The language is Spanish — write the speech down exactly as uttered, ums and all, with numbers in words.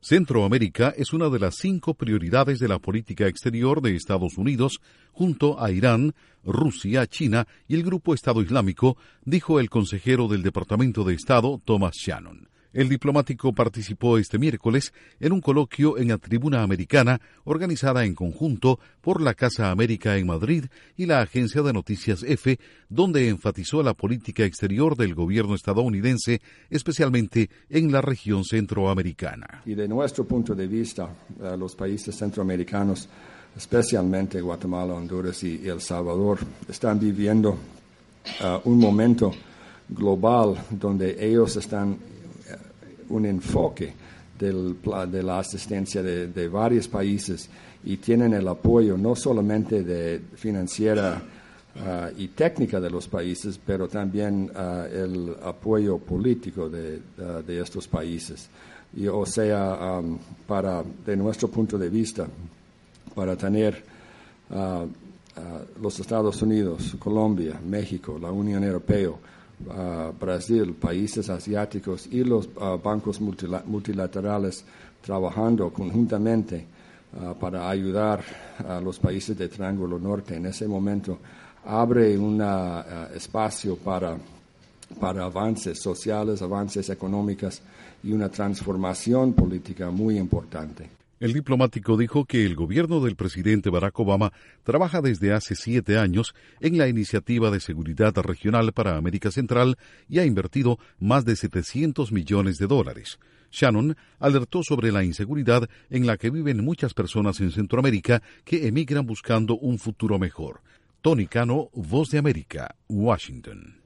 Centroamérica es una de las cinco prioridades de la política exterior de Estados Unidos, junto a Irán, Rusia, China y el Grupo Estado Islámico, dijo el consejero del Departamento de Estado, Thomas Shannon. El diplomático participó este miércoles en un coloquio en la Tribuna Americana organizada en conjunto por la Casa América en Madrid y la agencia de noticias EFE, donde enfatizó la política exterior del gobierno estadounidense, especialmente en la región centroamericana. Y de nuestro punto de vista, uh, los países centroamericanos, especialmente Guatemala, Honduras y, y El Salvador, están viviendo uh, un momento global donde ellos están un enfoque del, de la asistencia de, de varios países y tienen el apoyo no solamente de financiera uh, y técnica de los países, pero también uh, el apoyo político de, uh, de estos países. Y, o sea, um, para, de nuestro punto de vista, para tener uh, uh, los Estados Unidos, Colombia, México, la Unión Europea, Uh, Brasil, países asiáticos y los uh, bancos multila- multilaterales trabajando conjuntamente uh, para ayudar a los países del Triángulo Norte en ese momento abre un uh, espacio para, para avances sociales, avances económicos y una transformación política muy importante. El diplomático dijo que el gobierno del presidente Barack Obama trabaja desde hace siete años en la Iniciativa de Seguridad Regional para América Central y ha invertido más de setecientos millones de dólares. Shannon alertó sobre la inseguridad en la que viven muchas personas en Centroamérica que emigran buscando un futuro mejor. Tony Cano, Voz de América, Washington.